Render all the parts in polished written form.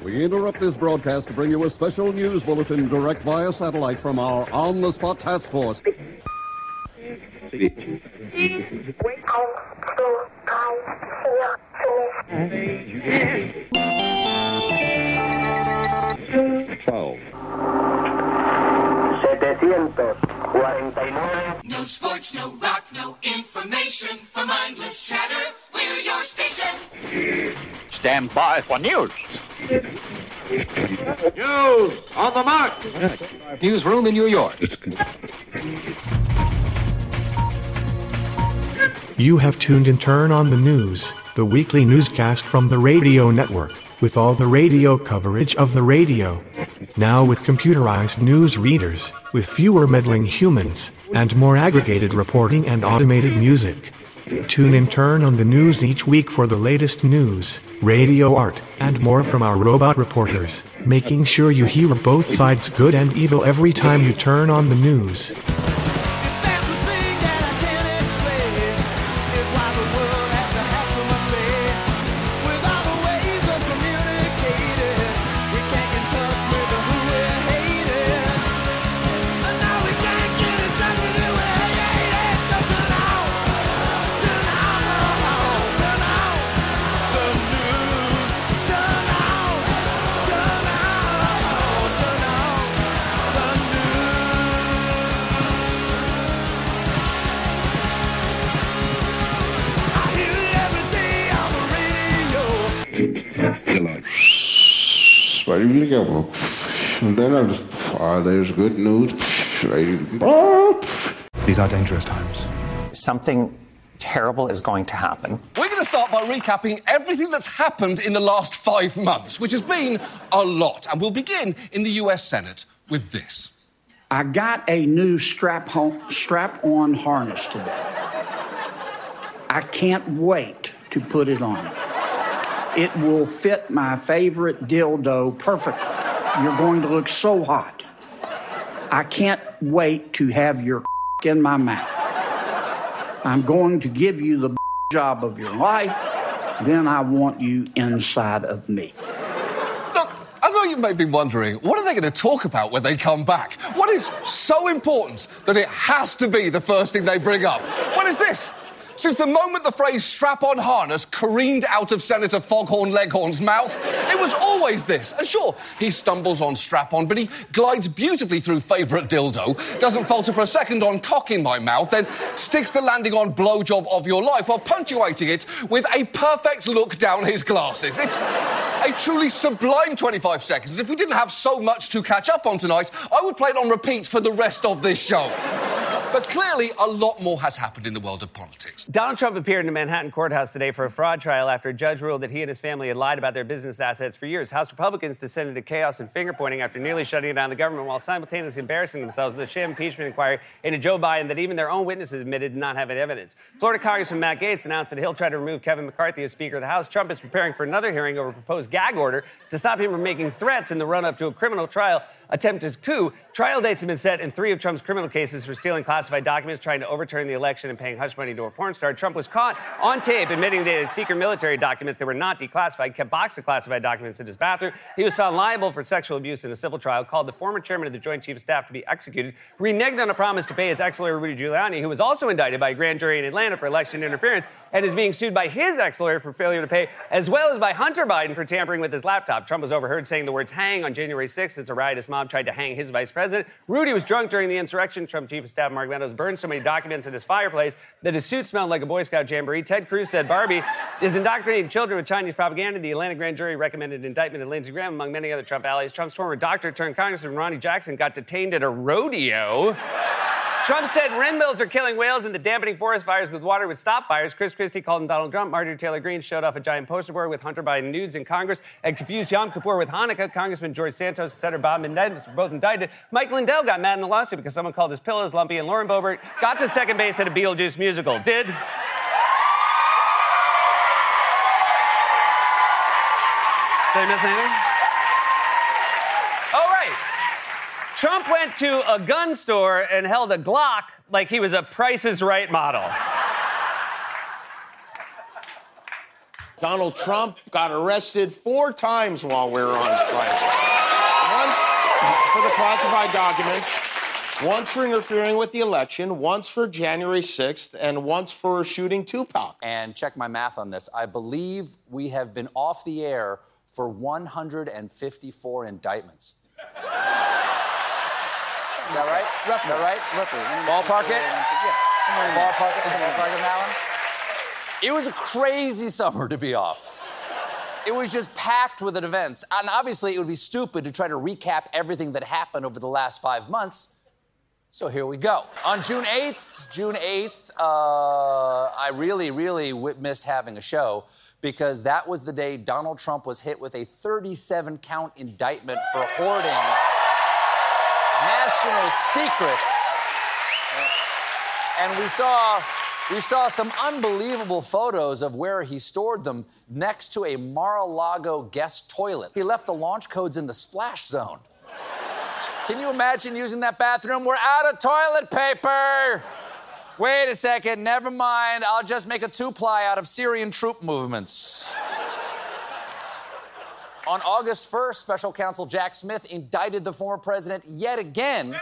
We interrupt this broadcast to bring you a special news bulletin direct via satellite from our on-the-spot task force. No sports, no rock, no information. For mindless chatter, we're your station. Stand by for news. News on the mark. Newsroom in New York. You have tuned in Turn on the News, the weekly newscast from the radio network, with all the radio coverage of the radio. Now with computerized news readers, with fewer meddling humans, and more aggregated reporting and automated music. Tune in Turn on the News each week for the latest news, radio art, and more from our robot reporters, making sure you hear both sides good and evil every time you turn on the news. And then I just, there's good news. These are dangerous times. Something terrible is going to happen. We're going to start by recapping everything that's happened in the last 5 months, which has been a lot. And we'll begin in the US Senate with this. I got a new strap-on harness today. I can't wait to put it on. It will fit my favorite dildo perfectly. You're going to look so hot. I can't wait to have your in my mouth. I'm going to give you the job of your life. Then I want you inside of me. Look, I know you may have been wondering, what are they going to talk about when they come back? What is so important that it has to be the first thing they bring up? What is this? Since the moment the phrase strap-on harness careened out of Senator Foghorn Leghorn's mouth, it was always this. And sure, he stumbles on strap-on, but he glides beautifully through favourite dildo, doesn't falter for a second on cock in my mouth, then sticks the landing on blowjob of your life while punctuating it with a perfect look down his glasses. It's a truly sublime 25 seconds. And if we didn't have so much to catch up on tonight, I would play it on repeat for the rest of this show. But clearly, a lot more has happened in the world of politics. Donald Trump appeared in a Manhattan courthouse today for a fraud trial after a judge ruled that he and his family had lied about their business assets for years. House Republicans descended into chaos and finger-pointing after nearly shutting down the government while simultaneously embarrassing themselves with a sham impeachment inquiry into Joe Biden that even their own witnesses admitted did not have any evidence. Florida Congressman Matt Gaetz announced that he'll try to remove Kevin McCarthy as Speaker of the House. Trump is preparing for another hearing over a proposed gag order to stop him from making threats in the run-up to a criminal trial attempted coup. Trial dates have been set in 3 of Trump's criminal cases for stealing classified documents, trying to overturn the election, and paying hush money to a porn star. Trump was caught on tape admitting they had secret military documents that were not declassified, kept boxes of classified documents in his bathroom. He was found liable for sexual abuse in a civil trial, called the former chairman of the Joint Chiefs of Staff to be executed, reneged on a promise to pay his ex-lawyer Rudy Giuliani, who was also indicted by a grand jury in Atlanta for election interference and is being sued by his ex-lawyer for failure to pay, as well as by Hunter Biden for tampering with his laptop. Trump was overheard saying the words "hang" on January 6th as a riotous mob tried to hang his vice president. Rudy was drunk during the insurrection. Trump Chief of Staff Mark Meadows burned so many documents in his fireplace that his suit smelled like a Boy Scout jamboree. Ted Cruz said Barbie is indoctrinating children with Chinese propaganda. The Atlanta grand jury recommended indictment of Lindsey Graham, among many other Trump allies. Trump's former doctor turned Congressman Ronnie Jackson got detained at a rodeo. Trump said windmills are killing whales and the dampening forest fires with water would stop fires. Chris Christie called him Donald Trump. Marjorie Taylor Greene showed off a giant poster board with Hunter Biden nudes in Congress and confused Yom Kippur with Hanukkah. Congressman George Santos and Senator Bob Menendez were both indicted. Mike Lindell got mad in the lawsuit because someone called his pillows lumpy, and Lauren Boebert got to second base at a Beetlejuice musical. Did I miss anything? All right. Trump went to a gun store and held a Glock like he was a Price is Right model. Donald Trump got arrested 4 times while we were on strike. Once for the classified documents, once for interfering with the election, once for January 6th, and once for shooting Tupac. And check my math on this. I believe we have been off the air for 154 indictments. Is that right? Roughly. Is that right? Roughly. Ballpark it? Yeah. Ballpark it that one? It was a crazy summer to be off. It was just packed with events. And obviously, it would be stupid to try to recap everything that happened over the last 5 months. So here we go. On June 8th, I really missed having a show because that was the day Donald Trump was hit with a 37-count indictment for hoarding national secrets. And we saw some unbelievable photos of where he stored them next to a Mar-a-Lago guest toilet. He left the launch codes in the splash zone. Can you imagine using that bathroom? We're out of toilet paper! Wait a second, never mind. I'll just make a 2-ply out of Syrian troop movements. On August 1st, Special Counsel Jack Smith indicted the former president yet again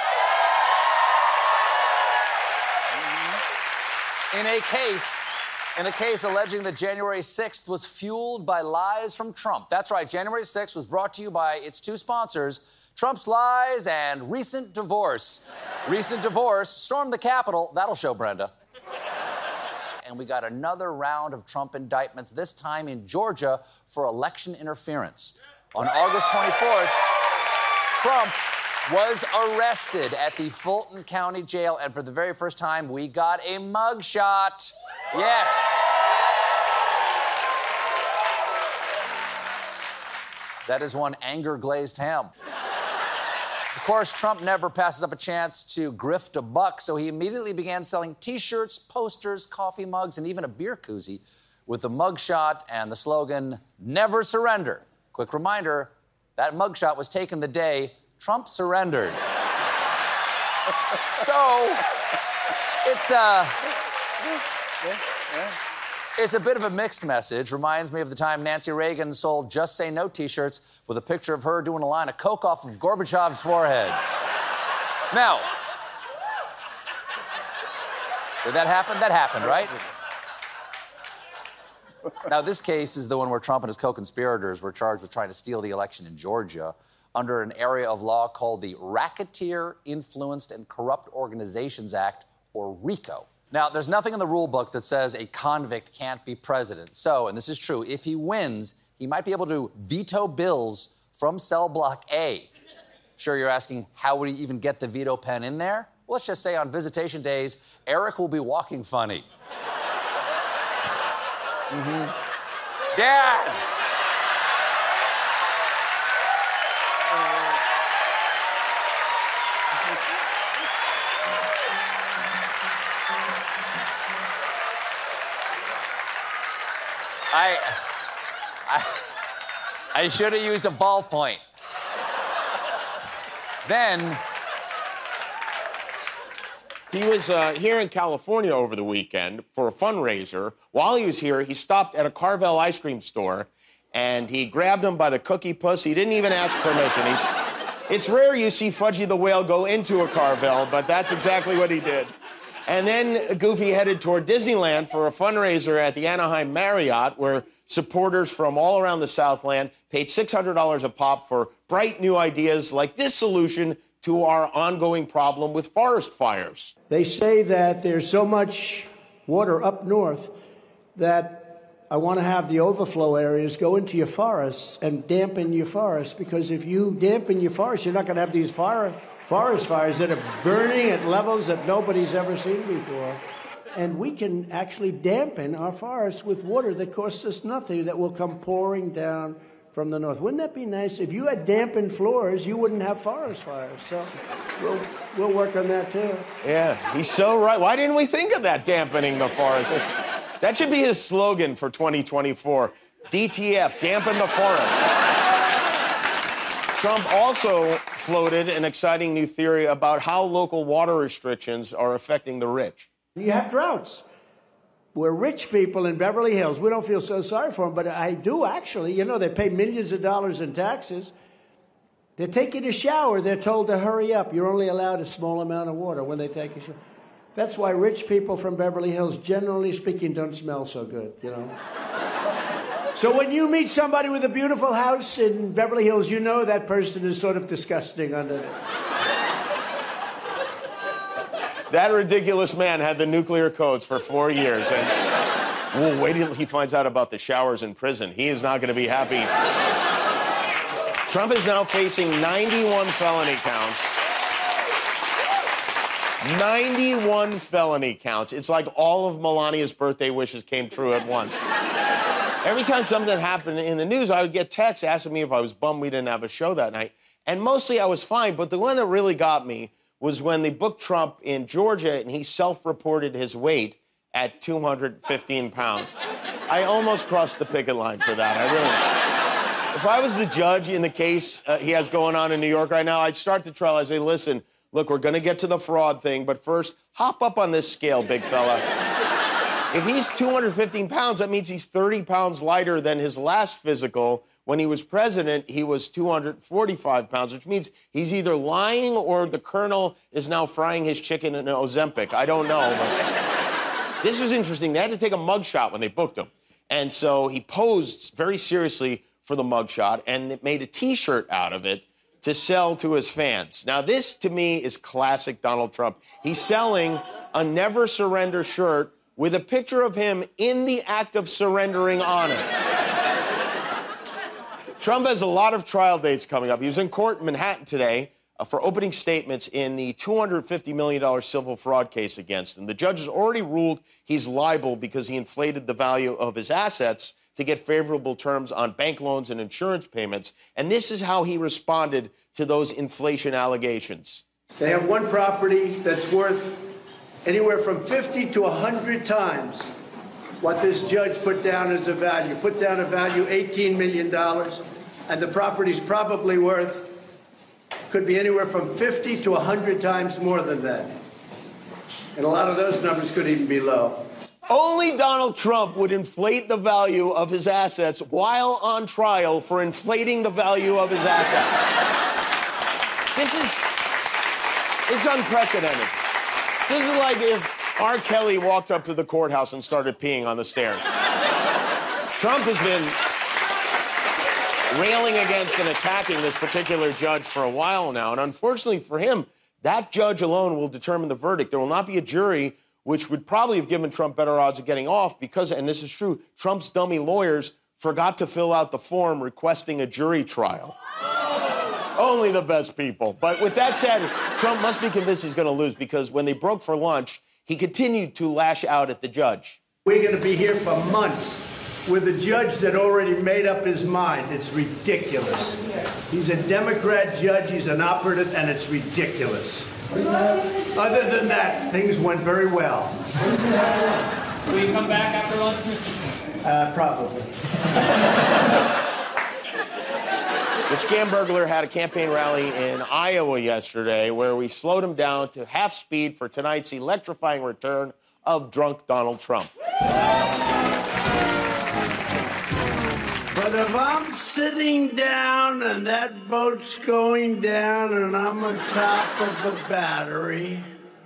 in a case alleging that January 6th was fueled by lies from Trump. That's right, January 6th was brought to you by its 2 sponsors, Trump's lies and recent divorce. Recent divorce stormed the Capitol. That'll show Brenda. And we got another round of Trump indictments, this time in Georgia for election interference. On August 24th, Trump was arrested at the Fulton County Jail, and for the very first time, we got a mugshot. Yes. That is one anger-glazed ham. Of course, Trump never passes up a chance to grift a buck, so he immediately began selling T-shirts, posters, coffee mugs, and even a beer koozie with the mugshot and the slogan, "Never Surrender." Quick reminder, that mugshot was taken the day Trump surrendered. So, it's a bit of a mixed message. Reminds me of the time Nancy Reagan sold Just Say No T-shirts with a picture of her doing a line of coke off of Gorbachev's forehead. Now, did that happen? That happened, right? Now, this case is the one where Trump and his co-conspirators were charged with trying to steal the election in Georgia under an area of law called the Racketeer Influenced and Corrupt Organizations Act, or RICO. Now, there's nothing in the rule book that says a convict can't be president. So, and this is true, if he wins, he might be able to veto bills from cell block A. Sure, you're asking, how would he even get the veto pen in there? Well, let's just say on visitation days, Eric will be walking funny. Dad! I should have used a ballpoint. Then... He was here in California over the weekend for a fundraiser. While he was here, he stopped at a Carvel ice cream store, and he grabbed him by the cookie puss. He didn't even ask permission. It's rare you see Fudgy the Whale go into a Carvel, but that's exactly what he did. And then Goofy headed toward Disneyland for a fundraiser at the Anaheim Marriott, where supporters from all around the Southland paid $600 a pop for bright new ideas like this solution to our ongoing problem with forest fires. They say that there's so much water up north that I want to have the overflow areas go into your forests and dampen your forests, because if you dampen your forests, you're not going to have these forest fires that are burning at levels that nobody's ever seen before. And we can actually dampen our forests with water that costs us nothing, that will come pouring down from the north. Wouldn't that be nice? If you had dampened floors, you wouldn't have forest fires. So we'll work on that too. Yeah, he's so right. Why didn't we think of that, dampening the forest? That should be his slogan for 2024. DTF, dampen the forest. Trump also floated an exciting new theory about how local water restrictions are affecting the rich. You have droughts. where rich people in Beverly Hills, we don't feel so sorry for them, but I do actually. You know, they pay millions of dollars in taxes. They're taking a shower. They're told to hurry up. You're only allowed a small amount of water when they take a shower. That's why rich people from Beverly Hills, generally speaking, don't smell so good, you know. So when you meet somebody with a beautiful house in Beverly Hills, you know that person is sort of disgusting under it. That ridiculous man had the nuclear codes for 4 years, and well, wait till he finds out about the showers in prison. He is not going to be happy. Trump is now facing 91 felony counts. 91 felony counts. It's like all of Melania's birthday wishes came true at once. Every time something happened in the news, I would get texts asking me if I was bummed we didn't have a show that night. And mostly I was fine, but the one that really got me was when they booked Trump in Georgia and he self-reported his weight at 215 pounds. I almost crossed the picket line for that, I really. If I was the judge in the case he has going on in New York right now, I'd start the trial. I'd say, listen, look, we're gonna get to the fraud thing, but first, hop up on this scale, big fella. If he's 215 pounds, that means he's 30 pounds lighter than his last physical. When he was president, he was 245 pounds, which means he's either lying or the colonel is now frying his chicken in Ozempic. I don't know. But this was interesting. They had to take a mugshot when they booked him. And so he posed very seriously for the mugshot and made a T-shirt out of it to sell to his fans. Now, this, to me, is classic Donald Trump. He's selling a Never Surrender shirt with a picture of him in the act of surrendering on it. Trump has a lot of trial dates coming up. He was in court in Manhattan today for opening statements in the $250 million civil fraud case against him. The judge has already ruled he's liable because he inflated the value of his assets to get favorable terms on bank loans and insurance payments. And this is how he responded to those inflation allegations. They have one property that's worth anywhere from 50 to 100 times what this judge put down as a value. Put down a value $18 million, and the property's probably worth, could be anywhere from 50 to 100 times more than that. And a lot of those numbers could even be low. Only Donald Trump would inflate the value of his assets while on trial for inflating the value of his assets. It's unprecedented. This is like if R. Kelly walked up to the courthouse and started peeing on the stairs. Trump has been railing against and attacking this particular judge for a while now, and unfortunately for him, that judge alone will determine the verdict. There will not be a jury, which would probably have given Trump better odds of getting off because, and this is true, Trump's dummy lawyers forgot to fill out the form requesting a jury trial. Only the best people. But with that said, Trump must be convinced he's going to lose because when they broke for lunch, he continued to lash out at the judge. We're going to be here for months with a judge that already made up his mind. It's ridiculous. He's a Democrat judge, he's an operative, and it's ridiculous. Other than that, things went very well. Will you come back after lunch, Mr. Probably. The scam burglar had a campaign rally in Iowa yesterday where we slowed him down to half speed for tonight's electrifying return of drunk Donald Trump. But if I'm sitting down and that boat's going down and I'm on top of a battery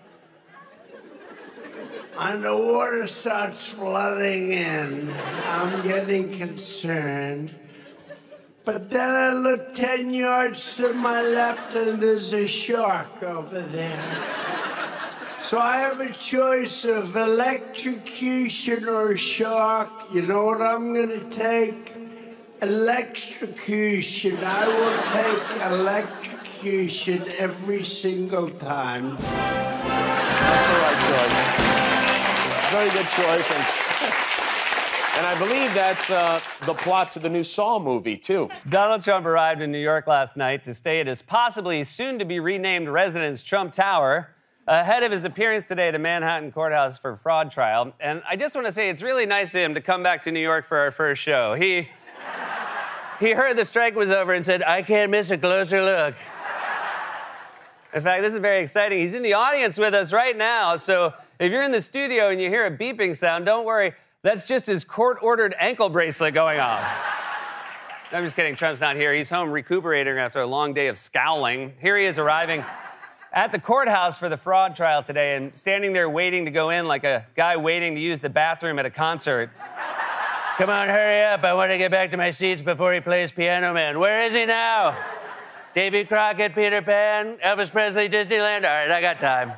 and the water starts flooding in, I'm getting concerned. But then I look 10 yards to my left and there's a shark over there. So I have a choice of electrocution or a shark. You know what I'm gonna take? Electrocution. I will take electrocution every single time. That's the right choice. Very good choice. And I believe that's the plot to the new Saw movie, too. Donald Trump arrived in New York last night to stay at his possibly soon-to-be-renamed residence, Trump Tower, ahead of his appearance today at a Manhattan courthouse for fraud trial. And I just want to say it's really nice of him to come back to New York for our first show. He heard the strike was over and said, I can't miss a closer look. In fact, this is very exciting. He's in the audience with us right now, so If you're in the studio and you hear a beeping sound, don't worry. That's just his court-ordered ankle bracelet going off. I'm just kidding. Trump's not here. He's home recuperating after a long day of scowling. Here he is arriving at the courthouse for the fraud trial today and standing there waiting to go in like a guy waiting to use the bathroom at a concert. Come on, hurry up. I want to get back to my seats before he plays Piano Man. Where is he now? Davy Crockett, Peter Pan, Elvis Presley, Disneyland. All right, I got time.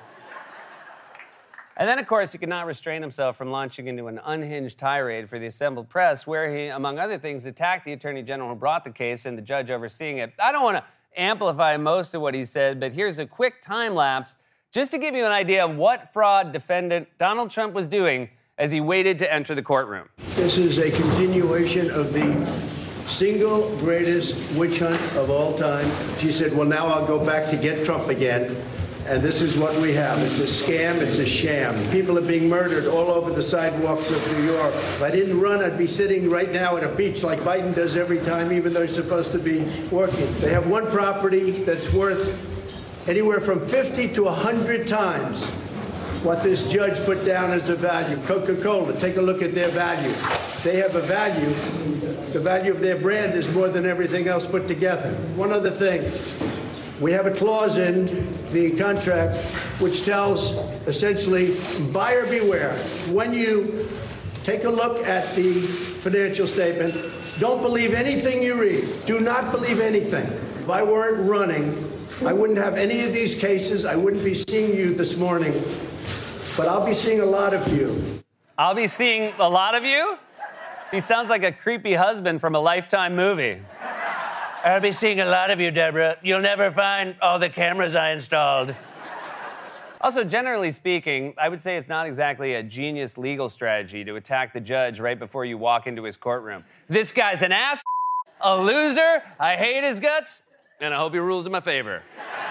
And then, of course, he could not restrain himself from launching into an unhinged tirade for the assembled press, where he, among other things, attacked the attorney general who brought the case and the judge overseeing it. I don't want to amplify most of what he said, but here's a quick time lapse just to give you an idea of what fraud defendant Donald Trump was doing as he waited to enter the courtroom. This is a continuation of the single greatest witch hunt of all time. She said, well, now I'll go back to get Trump again. And this is what we have. It's a scam. It's a sham. People are being murdered all over the sidewalks of New York. If I didn't run, I'd be sitting right now at a beach like Biden does every time, even though he's supposed to be working. They have one property that's worth anywhere from 50 to 100 times what this judge put down as a value. Coca-Cola, take a look at their value. They have a value. The value of their brand is more than everything else put together. One other thing. We have a clause in the contract which tells, essentially, buyer beware. When you take a look at the financial statement, don't believe anything you read. Do not believe anything. If I weren't running, I wouldn't have any of these cases. I wouldn't be seeing you this morning. But I'll be seeing a lot of you. I'll be seeing a lot of you? He sounds like a creepy husband from a Lifetime movie. I'll be seeing a lot of you, Deborah. You'll never find all the cameras I installed. Also, generally speaking, I would say it's not exactly a genius legal strategy to attack the judge right before you walk into his courtroom. This guy's an ass, a loser, I hate his guts, and I hope he rules in my favor.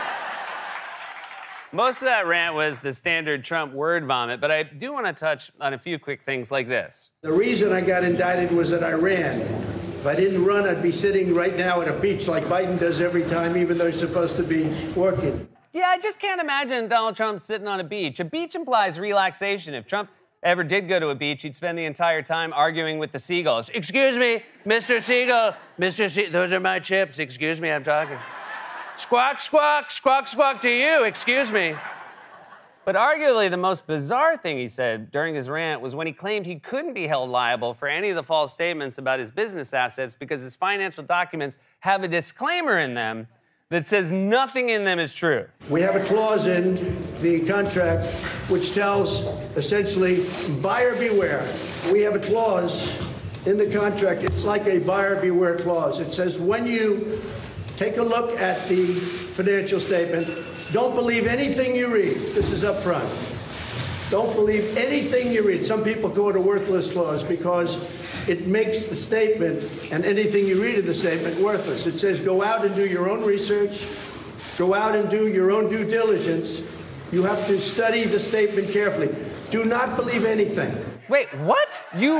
Most of that rant was the standard Trump word vomit, but I do want to touch on a few quick things like this. The reason I got indicted was that I ran. If I didn't run, I'd be sitting right now at a beach like Biden does every time, even though he's supposed to be working. Yeah, I just can't imagine Donald Trump sitting on a beach. A beach implies relaxation. If Trump ever did go to a beach, he'd spend the entire time arguing with the seagulls. Excuse me, Mr. Seagull. Those are my chips. Excuse me, I'm talking. Squawk, squawk, squawk, squawk to you. Excuse me. But arguably the most bizarre thing he said during his rant was when he claimed he couldn't be held liable for any of the false statements about his business assets because his financial documents have a disclaimer in them that says nothing in them is true. We have a clause in the contract which tells, essentially, buyer beware. We have a clause in the contract. It's like a buyer beware clause. It says when you take a look at the financial statement, don't believe anything you read. This is up front. Don't believe anything you read. Some people call it a worthless clause because it makes the statement and anything you read in the statement worthless. It says go out and do your own research. Go out and do your own due diligence. You have to study the statement carefully. Do not believe anything. Wait, what? You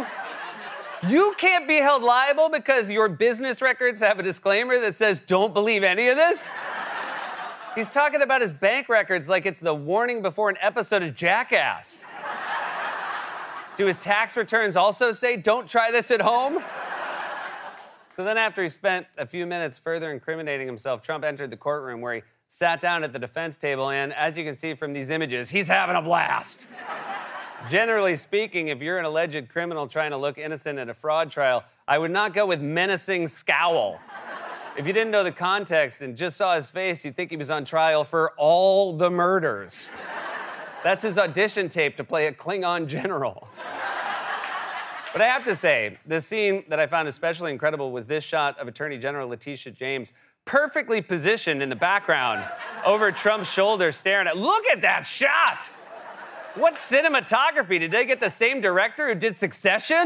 can't be held liable because your business records have a disclaimer that says don't believe any of this? He's talking about his bank records like it's the warning before an episode of Jackass. Do his tax returns also say, don't try this at home? So then after he spent a few minutes further incriminating himself, Trump entered the courtroom where he sat down at the defense table, and as you can see from these images, he's having a blast. Generally speaking, if you're an alleged criminal trying to look innocent in a fraud trial, I would not go with menacing scowl. If you didn't know the context and just saw his face, you'd think he was on trial for all the murders. That's his audition tape to play a Klingon general. But I have to say, the scene that I found especially incredible was this shot of Attorney General Letitia James perfectly positioned in the background over Trump's shoulder staring at. Look at that shot! What cinematography? Did they get the same director who did Succession?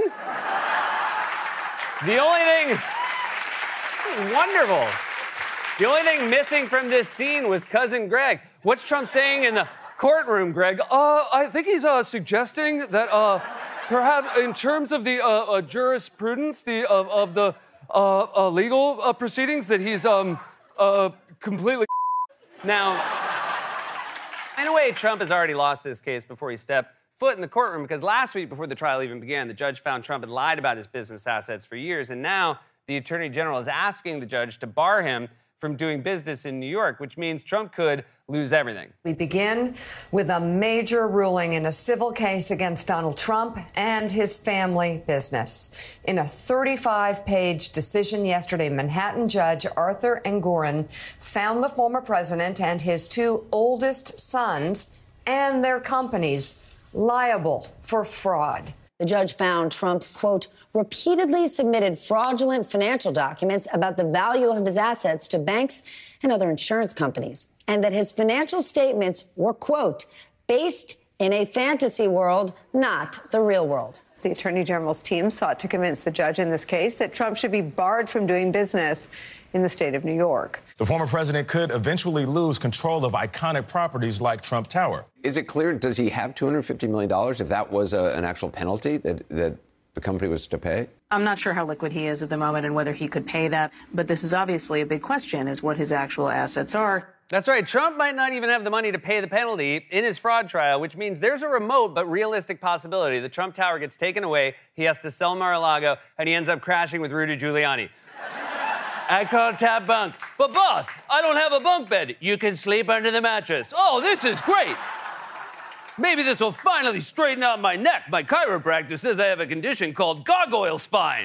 The only thing... Wonderful. The only thing missing from this scene was Cousin Greg. What's Trump saying in the courtroom, Greg? I think he's suggesting that perhaps in terms of the jurisprudence of the legal proceedings that he's completely... Now, In a way, Trump has already lost this case before he stepped foot in the courtroom, because last week, before the trial even began, the judge found Trump had lied about his business assets for years, and now the Attorney General is asking the judge to bar him from doing business in New York, which means Trump could lose everything. We begin with a major ruling in a civil case against Donald Trump and his family business. In a 35-page decision yesterday, Manhattan Judge Arthur Engoron found the former president and his two oldest sons and their companies liable for fraud. The judge found Trump, quote, repeatedly submitted fraudulent financial documents about the value of his assets to banks and other insurance companies, and that his financial statements were, quote, based in a fantasy world, not the real world. The Attorney General's team sought to convince the judge in this case that Trump should be barred from doing business in the state of New York. The former president could eventually lose control of iconic properties like Trump Tower. Is it clear, does he have $250 million if that was an actual penalty that the company was to pay? I'm not sure how liquid he is at the moment and whether he could pay that, but this is obviously a big question, is what his actual assets are. That's right. Trump might not even have the money to pay the penalty in his fraud trial, which means there's a remote but realistic possibility the Trump Tower gets taken away, he has to sell Mar-a-Lago, and he ends up crashing with Rudy Giuliani. I call Tab Bunk. But boss, I don't have a bunk bed. You can sleep under the mattress. Oh, this is great. Maybe this will finally straighten out my neck. My chiropractor says I have a condition called gargoyle spine.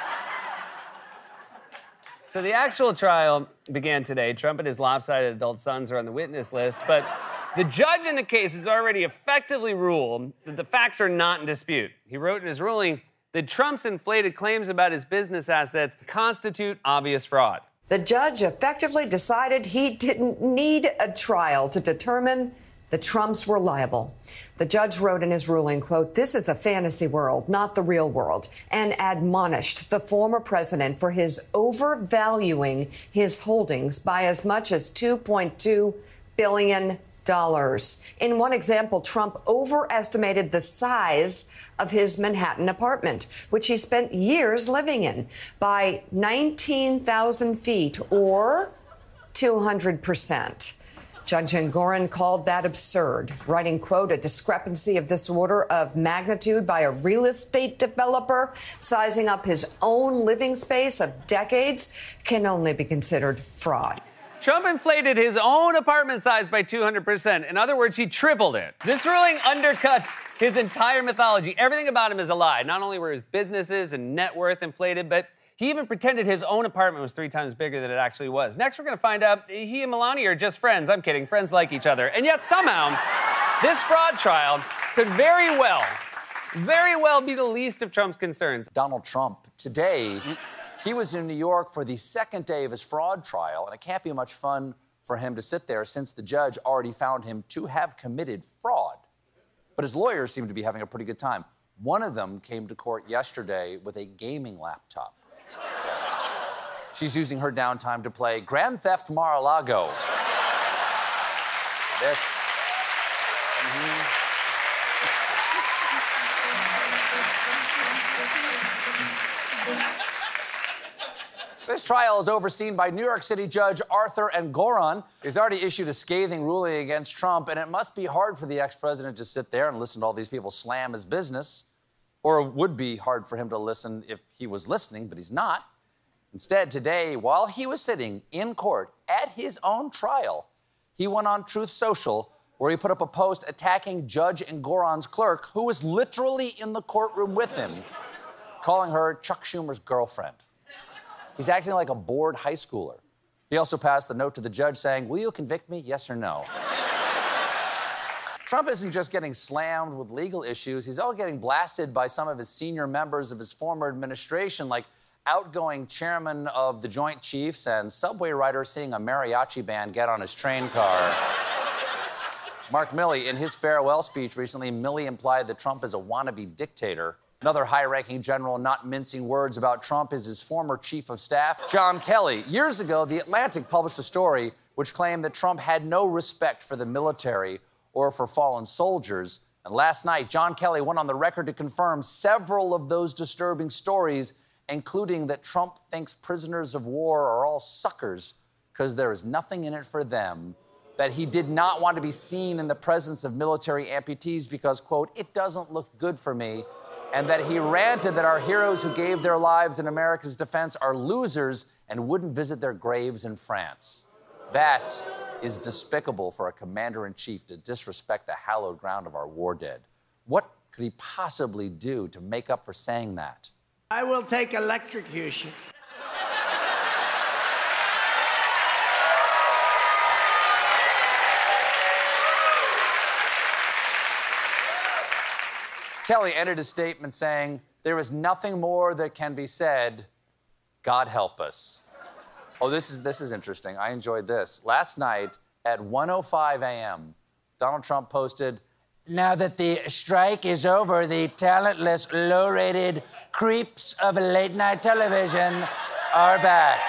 So the actual trial began today. Trump and his lopsided adult sons are on the witness list, but the judge in the case has already effectively ruled that the facts are not in dispute. He wrote in his ruling that Trump's inflated claims about his business assets constitute obvious fraud. The judge effectively decided he didn't need a trial to determine the Trumps were liable. The judge wrote in his ruling, quote, this is a fantasy world, not the real world, and admonished the former president for his overvaluing his holdings by as much as $2.2 billion. In one example, Trump overestimated the size of his Manhattan apartment, which he spent years living in, by 19,000 feet or 200%. Judge Engoron called that absurd, writing, quote, a discrepancy of this order of magnitude by a real estate developer sizing up his own living space of decades can only be considered fraud. Trump inflated his own apartment size by 200%. In other words, he tripled it. This ruling undercuts his entire mythology. Everything about him is a lie. Not only were his businesses and net worth inflated, but he even pretended his own apartment was 3 times bigger than it actually was. Next, we're going to find out he and Melania are just friends. I'm kidding. Friends like each other. And yet, somehow, this fraud trial could very well be the least of Trump's concerns. Donald Trump, today, he was in New York for the second day of his fraud trial, and it can't be much fun for him to sit there since the judge already found him to have committed fraud. But his lawyers seem to be having a pretty good time. One of them came to court yesterday with a gaming laptop. She's using her downtime to play Grand Theft Mar-a-Lago. This. This trial is overseen by New York City Judge Arthur Engoron. He's already issued a scathing ruling against Trump, and it must be hard for the ex-president to sit there and listen to all these people slam his business. Or it would be hard for him to listen if he was listening, but he's not. Instead, today, while he was sitting in court at his own trial, he went on Truth Social, where he put up a post attacking Judge Engoron's clerk, who was literally in the courtroom with him, calling her Chuck Schumer's girlfriend. He's acting like a bored high schooler. He also passed the note to the judge saying, will you convict me, yes or no? Trump isn't just getting slammed with legal issues, he's all getting blasted by some of his senior members of his former administration, like outgoing chairman of the Joint Chiefs and subway rider seeing a mariachi band get on his train car. Mark Milley, in his farewell speech recently, Milley implied that Trump is a wannabe dictator. Another high-ranking general not mincing words about Trump is his former chief of staff, John Kelly. Years ago, The Atlantic published a story which claimed that Trump had no respect for the military or for fallen soldiers. And last night, John Kelly went on the record to confirm several of those disturbing stories, including that Trump thinks prisoners of war are all suckers because there is nothing in it for them that he did not want to be seen in the presence of military amputees because, quote, it doesn't look good for me, and that he ranted that our heroes who gave their lives in America's defense are losers and wouldn't visit their graves in France. That is despicable for a commander-in-chief to disrespect the hallowed ground of our war dead. What could he possibly do to make up for saying that? I will take electrocution. Kelly ended his statement saying, there is nothing more that can be said. God help us. Oh, this is interesting. I enjoyed this. Last night at 1:05 a.m., Donald Trump posted, now that the strike is over, the talentless, low-rated creeps of late-night television are back.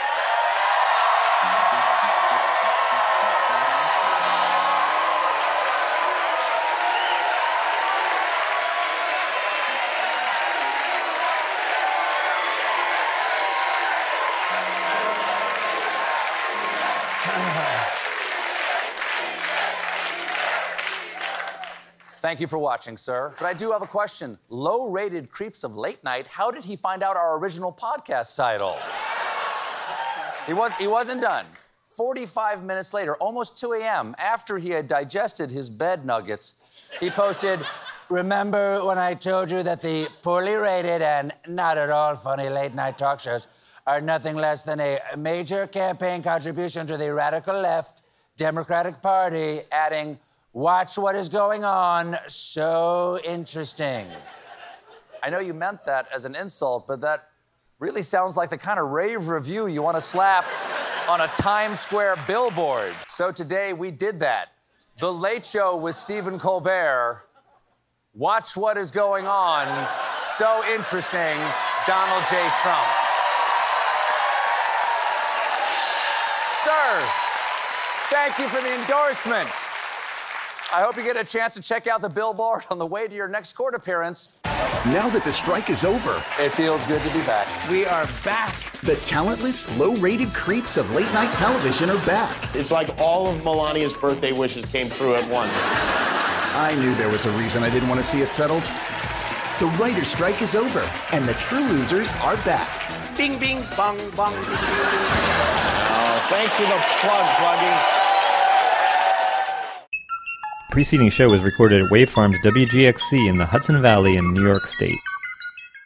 Thank you for watching, sir. But I do have a question. Low-rated creeps of late night, how did he find out our original podcast title? He wasn't done. 45 minutes later, almost 2 a.m., after he had digested his bed nuggets, he posted, remember when I told you that the poorly rated and not at all funny late-night talk shows are nothing less than a major campaign contribution to the radical left Democratic Party, adding, watch what is going on. So interesting. I know you meant that as an insult, but that really sounds like the kind of rave review you want to slap on a Times Square billboard. So today we did that. The Late Show with Stephen Colbert. Watch what is going on. So interesting. Donald J. Trump. Sir, thank you for the endorsement. I hope you get a chance to check out the billboard on the way to your next court appearance. Now that the strike is over, it feels good to be back. We are back. The talentless, low-rated creeps of late-night television are back. It's like all of Melania's birthday wishes came true at once. I knew there was a reason I didn't want to see it settled. The writer's strike is over, and the true losers are back. Bing, bing, bong, bong. Oh, thanks for the plugging. The preceding show was recorded at Wavefarms WGXC in the Hudson Valley in New York State.